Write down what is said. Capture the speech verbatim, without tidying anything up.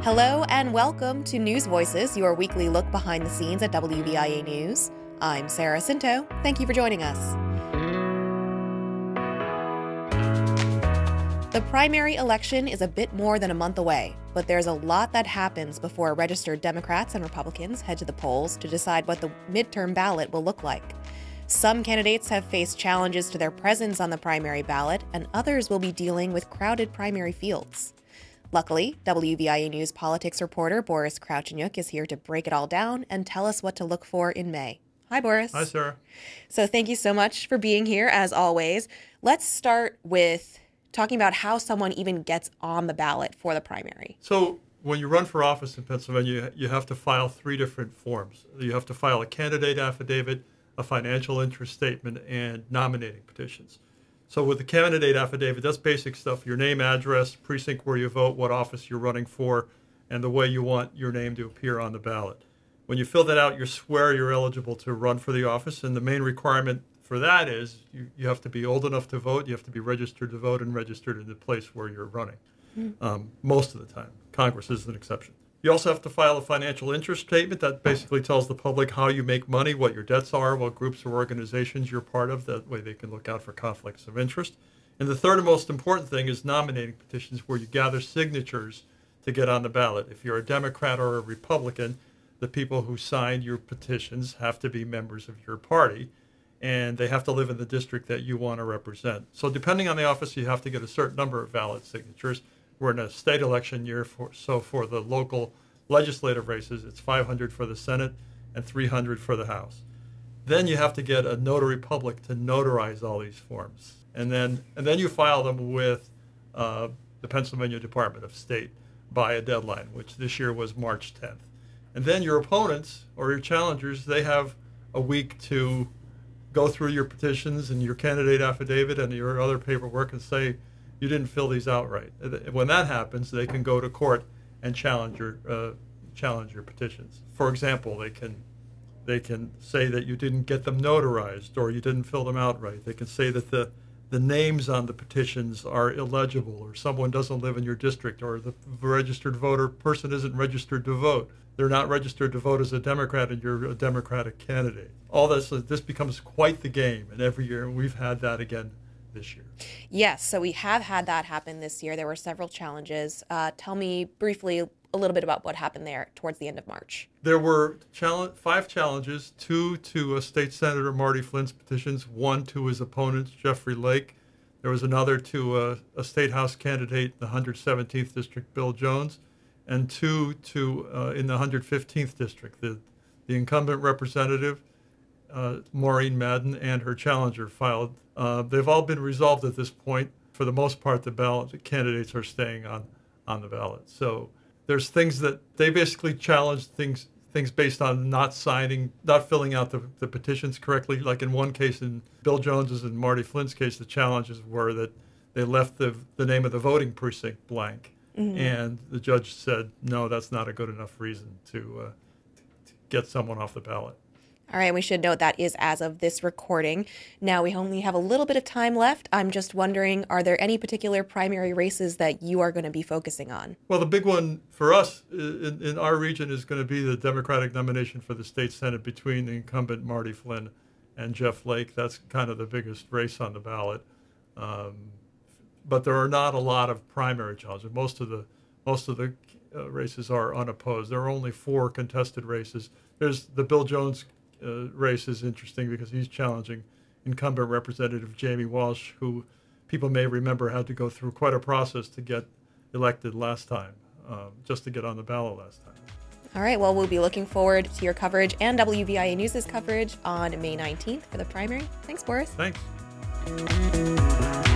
Hello and welcome to News Voices, your weekly look behind the scenes at W V I A News. I'm Sarah Cinto. Thank you for joining us. The primary election is a bit more than a month away, but there's a lot that happens before registered Democrats and Republicans head to the polls to decide what the midterm ballot will look like. Some candidates have faced challenges to their presence on the primary ballot, and others will be dealing with crowded primary fields. Luckily, W V I A News politics reporter Boris Krauchenyuk is here to break it all down and tell us what to look for in May. Hi, Boris. Hi, Sarah. So thank you so much for being here, as always. Let's start with talking about how someone even gets on the ballot for the primary. So when you run for office in Pennsylvania, you have to file three different forms. You have to file a candidate affidavit, a financial interest statement, and nominating petitions. So with the candidate affidavit, that's basic stuff: your name, address, precinct where you vote, what office you're running for, and the way you want your name to appear on the ballot. When you fill that out, you swear you're eligible to run for the office, and the main requirement for that is you, you have to be old enough to vote, you have to be registered to vote, and registered in the place where you're running, mm-hmm. um, most of the time. Congress is an exception. You also have to file a financial interest statement that basically tells the public how you make money, what your debts are, what groups or organizations you're part of. That way they can look out for conflicts of interest. And the third and most important thing is nominating petitions, where you gather signatures to get on the ballot. If you're a Democrat or a Republican, the people who signed your petitions have to be members of your party, and they have to live in the district that you want to represent. So depending on the office, you have to get a certain number of valid signatures. We're in a state election year, for, so for the local legislative races, it's five hundred for the Senate and three hundred for the House. Then you have to get a notary public to notarize all these forms. And then and then you file them with uh, the Pennsylvania Department of State by a deadline, which this year was March tenth. And then your opponents or your challengers, they have a week to go through your petitions and your candidate affidavit and your other paperwork and say, you didn't fill these out right. When that happens, they can go to court and challenge your uh, challenge your petitions. For example, they can they can say that you didn't get them notarized or you didn't fill them out right. They can say that the the names on the petitions are illegible, or someone doesn't live in your district, or the registered voter person isn't registered to vote. They're not registered to vote as a Democrat, and you're a Democratic candidate. All this this becomes quite the game, and every year we've had that again this year. Yes, so we have had that happen this year. There were several challenges. Uh, tell me briefly a little bit about what happened there towards the end of March. There were challenge, five challenges, two to a State Senator Marty Flynn's petitions, one to his opponent, Jeffrey Lake. There was another to a, a State House candidate in the one hundred seventeenth District, Bill Jones, and two to uh, in the one hundred fifteenth District, the, the incumbent representative, uh, Maureen Madden, and her challenger filed. Uh, they've all been resolved at this point. For the most part, the ballot the candidates are staying on, on the ballot. So there's things that they basically challenge things things based on not signing, not filling out the, the petitions correctly. Like in one case, in Bill Jones's and Marty Flynn's case, the challenges were that they left the the name of the voting precinct blank, mm-hmm. and the judge said, no, that's not a good enough reason to, uh, to get someone off the ballot. All right, we should note that is as of this recording. Now, we only have a little bit of time left. I'm just wondering, are there any particular primary races that you are going to be focusing on? Well, the big one for us in, in our region is going to be the Democratic nomination for the state Senate between the incumbent Marty Flynn and Jeff Lake. That's kind of the biggest race on the ballot. Um, but there are not a lot of primary challenges. Most of the most of the uh, races are unopposed. There are only four contested races. There's the Bill Jones Uh, race is interesting because he's challenging incumbent Representative Jamie Walsh, who people may remember had to go through quite a process to get elected last time, um, just to get on the ballot last time. All right, well, we'll be looking forward to your coverage and W V I A News' coverage on May nineteenth for the primary. Thanks, Boris. Thanks.